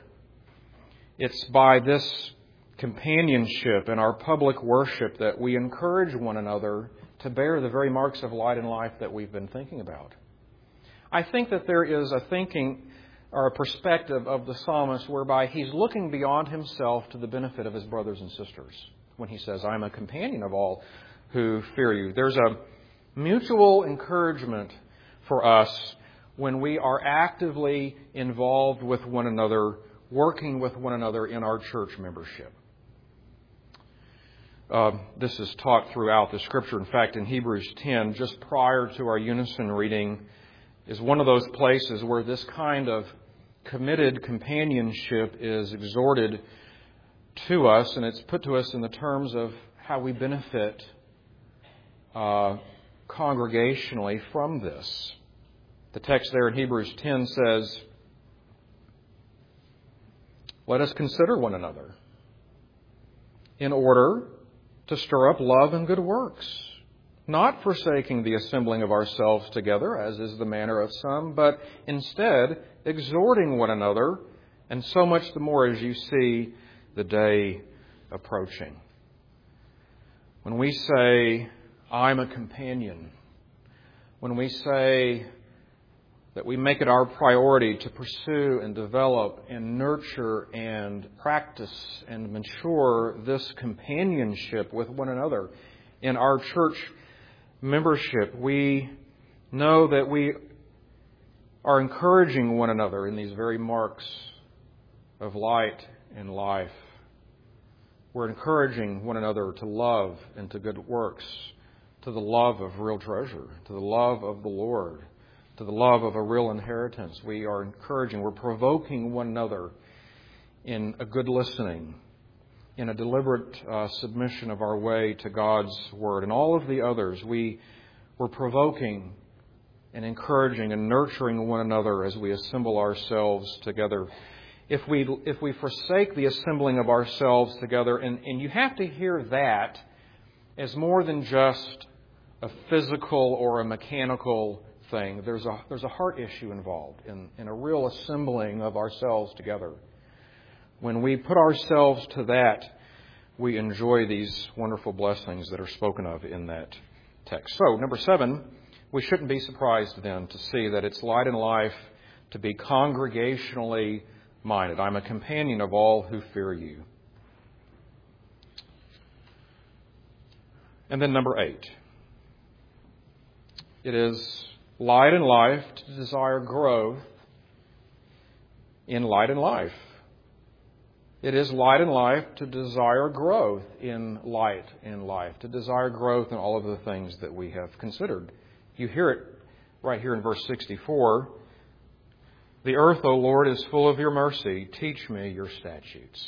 It's by this companionship in our public worship that we encourage one another to bear the very marks of light and life that we've been thinking about. I think that there is a thinking or a perspective of the psalmist whereby he's looking beyond himself to the benefit of his brothers and sisters when he says, I'm a companion of all who fear you. There's a mutual encouragement for us when we are actively involved with one another, working with one another in our church membership. Uh, this is taught throughout the Scripture. In fact, in Hebrews ten, just prior to our unison reading, is one of those places where this kind of committed companionship is exhorted to us, and it's put to us in the terms of how we benefit uh, congregationally from this. The text there in Hebrews ten says, let us consider one another in order to stir up love and good works, not forsaking the assembling of ourselves together, as is the manner of some, but instead exhorting one another, and so much the more as you see the day approaching. When we say, I'm a companion, when we say that we make it our priority to pursue and develop and nurture and practice and mature this companionship with one another in our church membership, we know that we are encouraging one another in these very marks of light and life. We're encouraging one another to love and to good works, to the love of real treasure, to the love of the Lord, to the love of a real inheritance. We are encouraging, we're provoking one another in a good listening, in a deliberate uh, submission of our way to God's Word. And all of the others, we were provoking and encouraging and nurturing one another as we assemble ourselves together if we if we forsake the assembling of ourselves together, and, and you have to hear that as more than just a physical or a mechanical thing. There's a there's a heart issue involved in, in a real assembling of ourselves together. When we put ourselves to that, we enjoy these wonderful blessings that are spoken of in that text. So, number seven, we shouldn't be surprised then to see that it's light in life to be congregationally minded. I'm a companion of all who fear you. And then number eight, it is light in life to desire growth in light in life. It is light in life to desire growth in light in life, to desire growth in all of the things that we have considered. You hear it right here in verse sixty-four. The earth, O Lord, is full of your mercy. Teach me your statutes.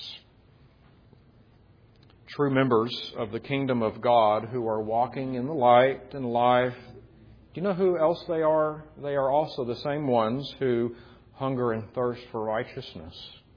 True members of the kingdom of God who are walking in the light and life, do you know who else they are? They are also the same ones who hunger and thirst for righteousness.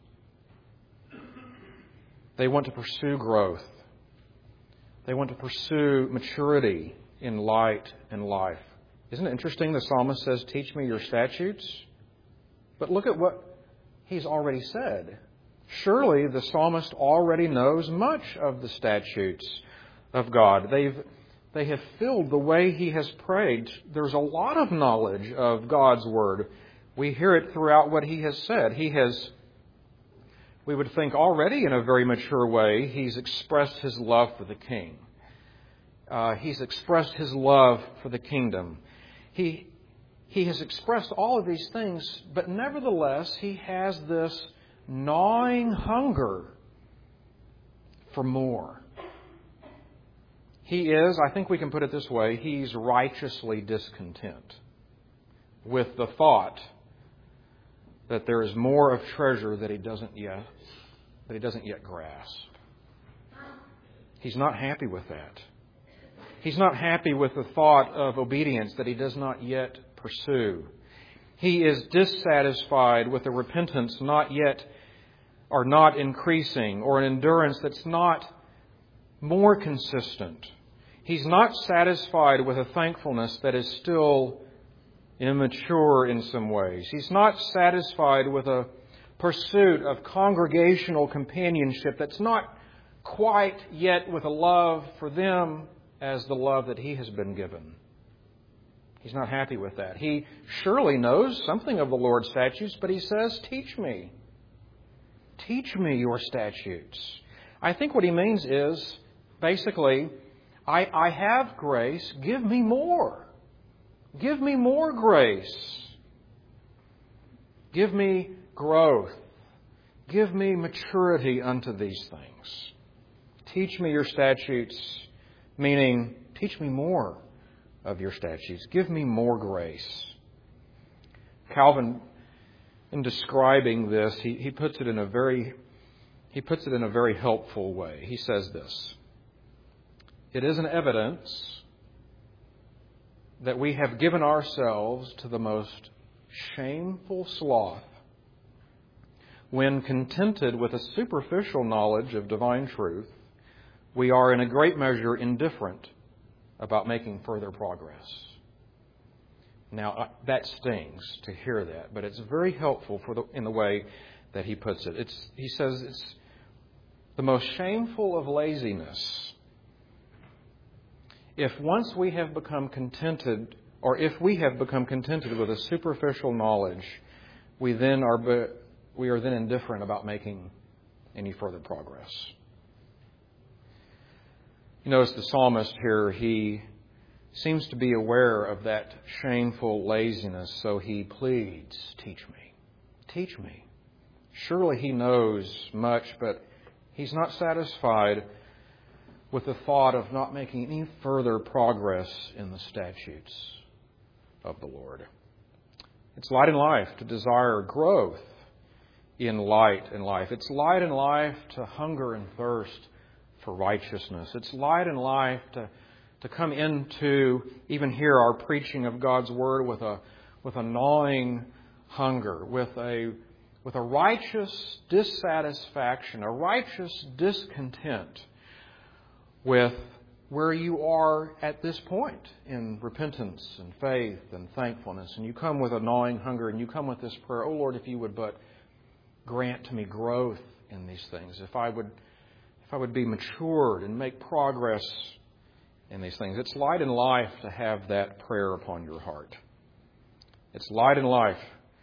They want to pursue growth. They want to pursue maturity in light and life. Isn't it interesting the psalmist says, teach me your statutes? But look at what he's already said. Surely the psalmist already knows much of the statutes of God. They've, they have filled the way he has prayed. There's a lot of knowledge of God's Word. We hear it throughout what he has said. He has, we would think already in a very mature way, he's expressed his love for the king. Uh, he's expressed his love for the kingdom. He, he has expressed all of these things, but nevertheless, he has this gnawing hunger for more. He is, I think we can put it this way, he's righteously discontent with the thought that there is more of treasure that he doesn't yet that he doesn't yet grasp. He's not happy with that. He's not happy with the thought of obedience that he does not yet pursue. He is dissatisfied with a repentance not yet or not increasing, or an endurance that's not more consistent. He's not satisfied with a thankfulness that is still immature in some ways. He's not satisfied with a pursuit of congregational companionship that's not quite yet with a love for them as the love that he has been given. He's not happy with that. He surely knows something of the Lord's statutes, but he says, teach me. Teach me your statutes. I think what he means is, basically, I, I have grace. Give me more. Give me more grace. Give me growth. Give me maturity unto these things. Teach me your statutes, meaning teach me more of your statutes. Give me more grace. Calvin, in describing this, he, he puts it in a very he puts it in a very helpful way. He says this: it is an evidence that we have given ourselves to the most shameful sloth when, contented with a superficial knowledge of divine truth, we are in a great measure indifferent about making further progress. Now, that stings to hear that, but it's very helpful for the, in the way that he puts it. It's, he says it's the most shameful of laziness. If once we have become contented, or if we have become contented with a superficial knowledge, we then are we are then indifferent about making any further progress. You notice the psalmist here, he seems to be aware of that shameful laziness, so he pleads, teach me, teach me. Surely he knows much, but he's not satisfied with the thought of not making any further progress in the statutes of the Lord. It's light in life to desire growth in light in life. It's light in life to hunger and thirst for righteousness. It's light in life to, to come into, even here, our preaching of God's Word with a with a gnawing hunger, with a with a righteous dissatisfaction, a righteous discontent with where you are at this point in repentance and faith and thankfulness. And you come with a gnawing hunger, and you come with this prayer, "Oh Lord, if you would but grant to me growth in these things, if I would if I would be matured and make progress in these things." It's light in life to have that prayer upon your heart. It's light in life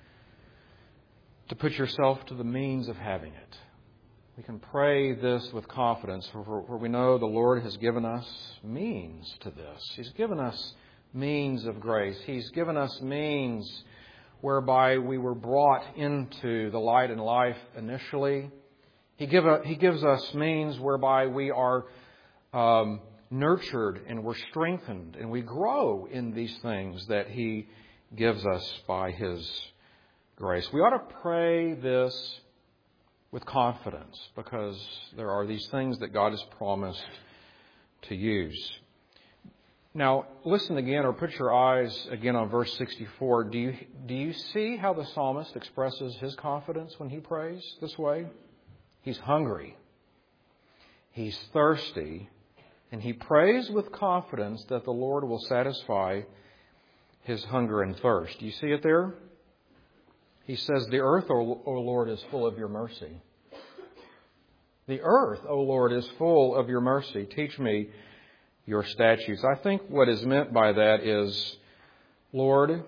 to put yourself to the means of having it. We can pray this with confidence, for, for we know the Lord has given us means to this. He's given us means of grace. He's given us means whereby we were brought into the light and life initially. He, give a, he gives us means whereby we are um, nurtured and we're strengthened and we grow in these things that He gives us by His grace. We ought to pray this with confidence, because there are these things that God has promised to use. Now, listen again, or put your eyes again on verse sixty-four. Do you, do you see how the psalmist expresses his confidence when he prays this way? He's hungry. He's thirsty. And he prays with confidence that the Lord will satisfy his hunger and thirst. Do you see it there? He says, "The earth, O Lord, is full of your mercy." The earth, O Lord, is full of your mercy. Teach me your statutes. I think what is meant by that is, Lord,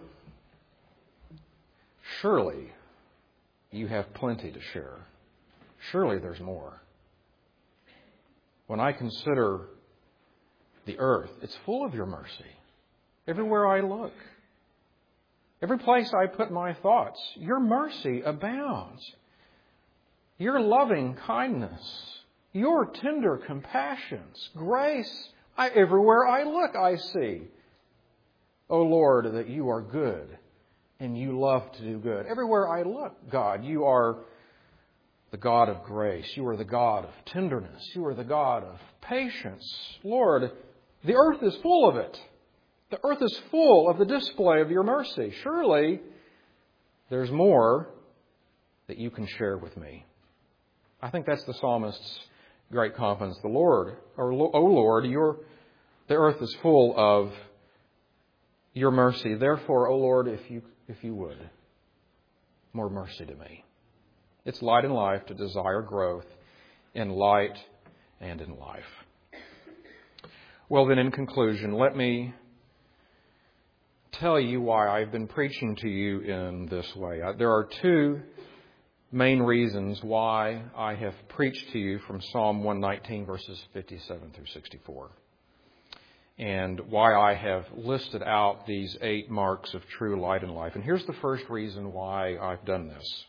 surely you have plenty to share. Surely there's more. When I consider the earth, it's full of your mercy. Everywhere I look, every place I put my thoughts, your mercy abounds. Your loving kindness, your tender compassions, grace, I, everywhere I look, I see. O Lord, that you are good and you love to do good. Everywhere I look, God, you are the God of grace. You are the God of tenderness. You are the God of patience. Lord, the earth is full of it. The earth is full of the display of your mercy. Surely there's more that you can share with me. I think that's the psalmist's great confidence. The Lord, or O Lord, your, the earth is full of your mercy. Therefore, O Lord, if you, if you would, more mercy to me. It's light in life to desire growth in light and in life. Well, then, in conclusion, let me tell you why I've been preaching to you in this way. There are two main reasons why I have preached to you from Psalm one nineteen, verses fifty-seven through sixty-four, and why I have listed out these eight marks of true light in life. And here's the first reason why I've done this.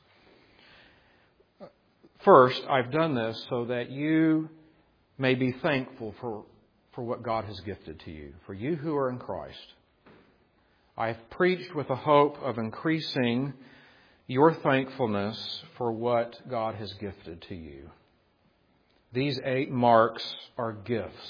First, I've done this so that you may be thankful for, for what God has gifted to you, for you who are in Christ. I've preached with the hope of increasing your thankfulness for what God has gifted to you. These eight marks are gifts.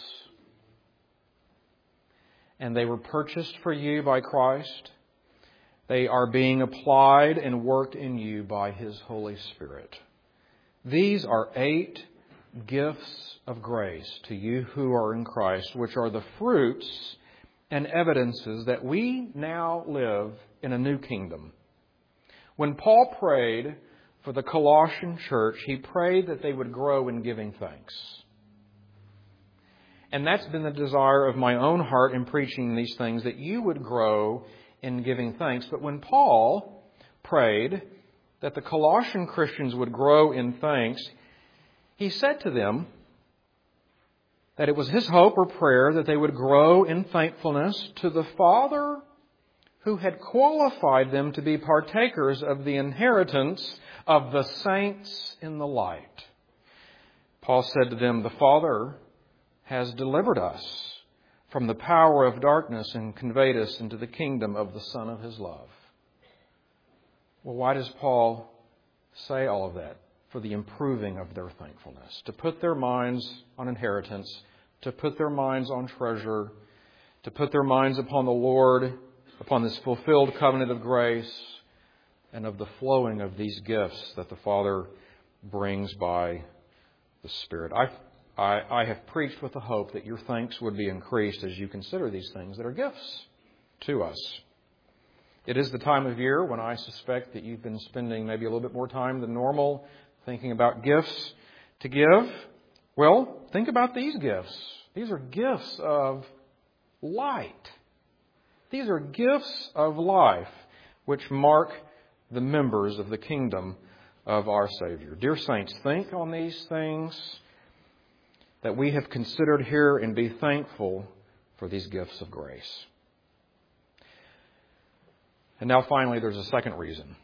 And they were purchased for you by Christ. They are being applied and worked in you by His Holy Spirit. These are eight gifts of grace to you who are in Christ, which are the fruits and evidences that we now live in a new kingdom. When Paul prayed for the Colossian church, he prayed that they would grow in giving thanks. And that's been the desire of my own heart in preaching these things, that you would grow in giving thanks. But when Paul prayed that the Colossian Christians would grow in thanks, he said to them that it was his hope or prayer that they would grow in thankfulness to the Father who had qualified them to be partakers of the inheritance of the saints in the light. Paul said to them, "The Father has delivered us from the power of darkness and conveyed us into the kingdom of the Son of His love." Well, why does Paul say all of that? For the improving of their thankfulness, to put their minds on inheritance, to put their minds on treasure, to put their minds upon the Lord, upon this fulfilled covenant of grace, and of the flowing of these gifts that the Father brings by the Spirit. I, I, I have preached with the hope that your thanks would be increased as you consider these things that are gifts to us. It is the time of year when I suspect that you've been spending maybe a little bit more time than normal thinking about gifts to give. Well, think about these gifts. These are gifts of light. These are gifts of life which mark the members of the kingdom of our Savior. Dear saints, think on these things that we have considered here and be thankful for these gifts of grace. And now finally, there's a second reason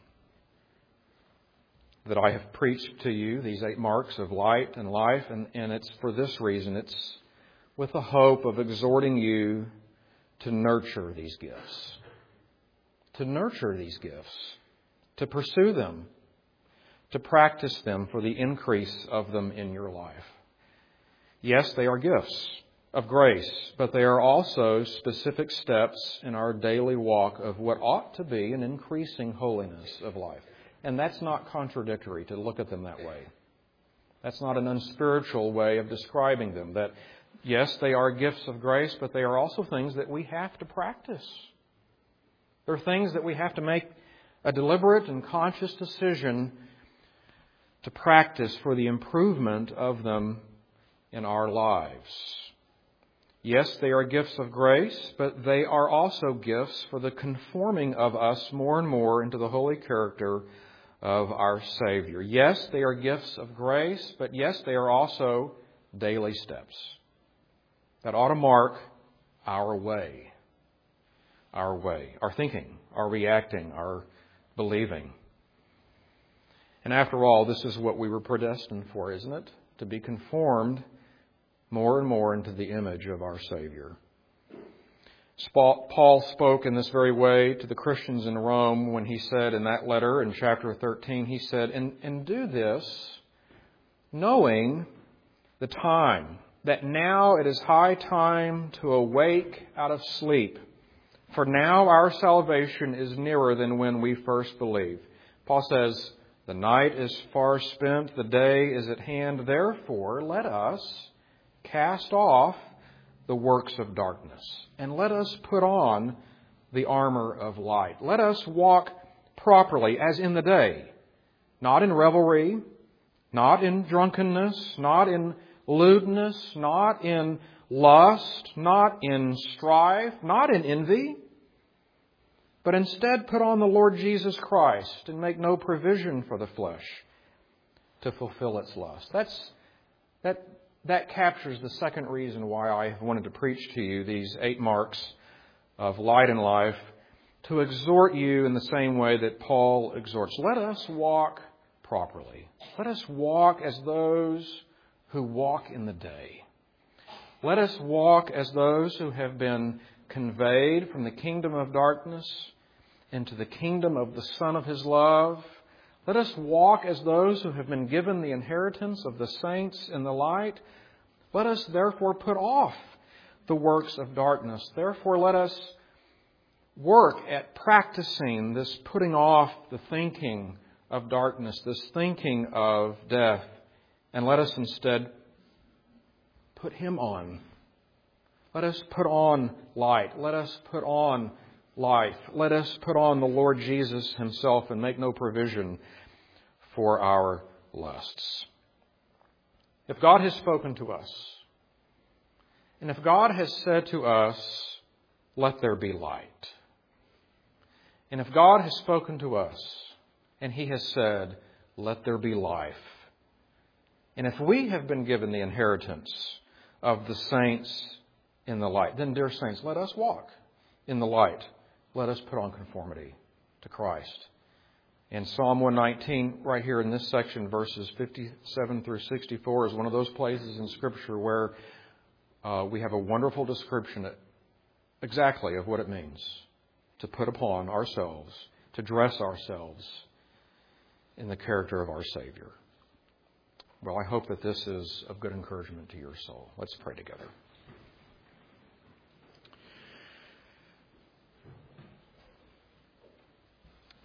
that I have preached to you, these eight marks of light and life, and, and it's for this reason. It's with the hope of exhorting you to nurture these gifts. To nurture these gifts. To pursue them. To practice them for the increase of them in your life. Yes, they are gifts of grace, but they are also specific steps in our daily walk of what ought to be an increasing holiness of life. And that's not contradictory to look at them that way. That's not an unspiritual way of describing them. That, yes, they are gifts of grace, but they are also things that we have to practice. They're things that we have to make a deliberate and conscious decision to practice for the improvement of them in our lives. Yes, they are gifts of grace, but they are also gifts for the conforming of us more and more into the holy character of our Savior. Yes, they are gifts of grace, but yes, they are also daily steps that ought to mark our way, our way, our thinking, our reacting, our believing. And after all, this is what we were predestined for, isn't it? To be conformed more and more into the image of our Savior. Paul spoke in this very way to the Christians in Rome when he said in that letter in chapter thirteen, he said, and, and do this knowing the time, that now it is high time to awake out of sleep. For now our salvation is nearer than when we first believed. Paul says, the night is far spent, the day is at hand. Therefore, let us cast off the works of darkness, and let us put on the armor of light. Let us walk properly as in the day, not in revelry, not in drunkenness, not in lewdness, not in lust, not in strife, not in envy, but instead put on the Lord Jesus Christ and make no provision for the flesh to fulfill its lust. That's that. That captures the second reason why I wanted to preach to you these eight marks of light and life, to exhort you in the same way that Paul exhorts. Let us walk properly. Let us walk as those who walk in the day. Let us walk as those who have been conveyed from the kingdom of darkness into the kingdom of the Son of His love. Let us walk as those who have been given the inheritance of the saints in the light. Let us therefore put off the works of darkness. Therefore, let us work at practicing this putting off the thinking of darkness, this thinking of death, and let us instead put Him on. Let us put on light. Let us put on life. Let us put on the Lord Jesus Himself and make no provision for our lusts. If God has spoken to us, and if God has said to us, let there be light, and if God has spoken to us, and He has said, let there be life, and if we have been given the inheritance of the saints in the light, then, dear saints, let us walk in the light. Let us put on conformity to Christ. And Psalm one nineteen, right here in this section, verses fifty-seven through sixty-four, is one of those places in Scripture where uh, we have a wonderful description exactly of what it means to put upon ourselves, to dress ourselves in the character of our Savior. Well, I hope that this is of good encouragement to your soul. Let's pray together.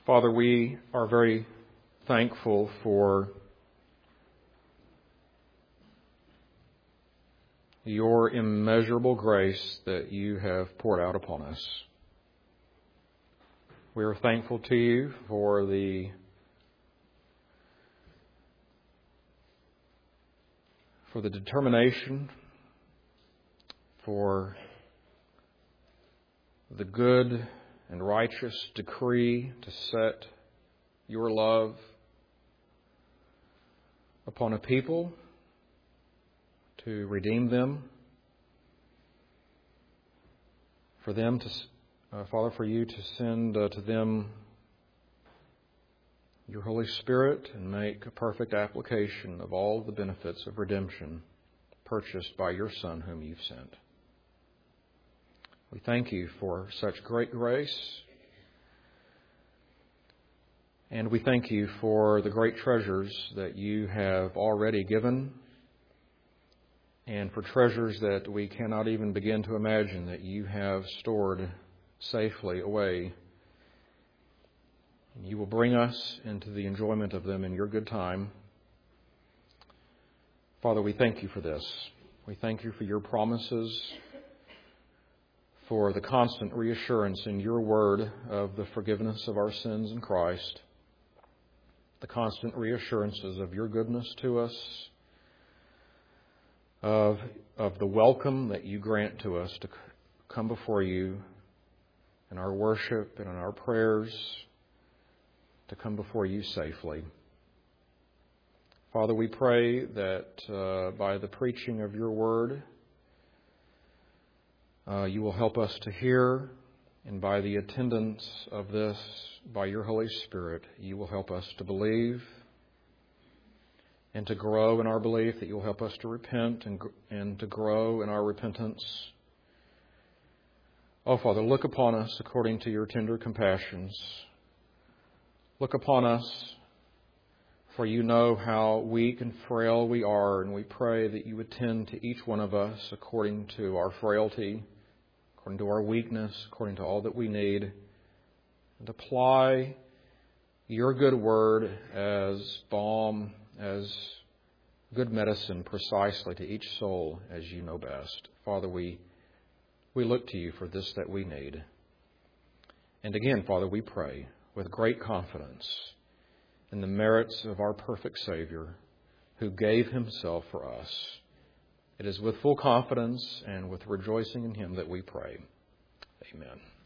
Father, we are very thankful for your immeasurable grace that you have poured out upon us. We are thankful to you for the for the determination, for the good and righteous decree to set your love upon a people, to redeem them, for them to, uh, Father, for you to send uh, to them your Holy Spirit and make a perfect application of all the benefits of redemption purchased by your Son whom you've sent. We thank you for such great grace, and we thank you for the great treasures that you have already given, and for treasures that we cannot even begin to imagine that you have stored safely away. And you will bring us into the enjoyment of them in your good time. Father, we thank you for this. We thank you for your promises, for the constant reassurance in your word of the forgiveness of our sins in Christ, the constant reassurances of your goodness to us, of, of the welcome that you grant to us to come before you in our worship and in our prayers, to come before you safely. Father, we pray that uh, by the preaching of your word, uh, you will help us to hear, and by the attendance of this, by your Holy Spirit, you will help us to believe and to grow in our belief, that you will help us to repent and, and to grow in our repentance. Oh, Father, look upon us according to your tender compassions. Look upon us, for you know how weak and frail we are, and we pray that you would tend to each one of us according to our frailty, according to our weakness, according to all that we need, and apply your good word as balm, as good medicine precisely to each soul as you know best. Father, we we look to you for this that we need. And again, Father, we pray with great confidence in the merits of our perfect Savior who gave himself for us. It is with full confidence and with rejoicing in him that we pray. Amen.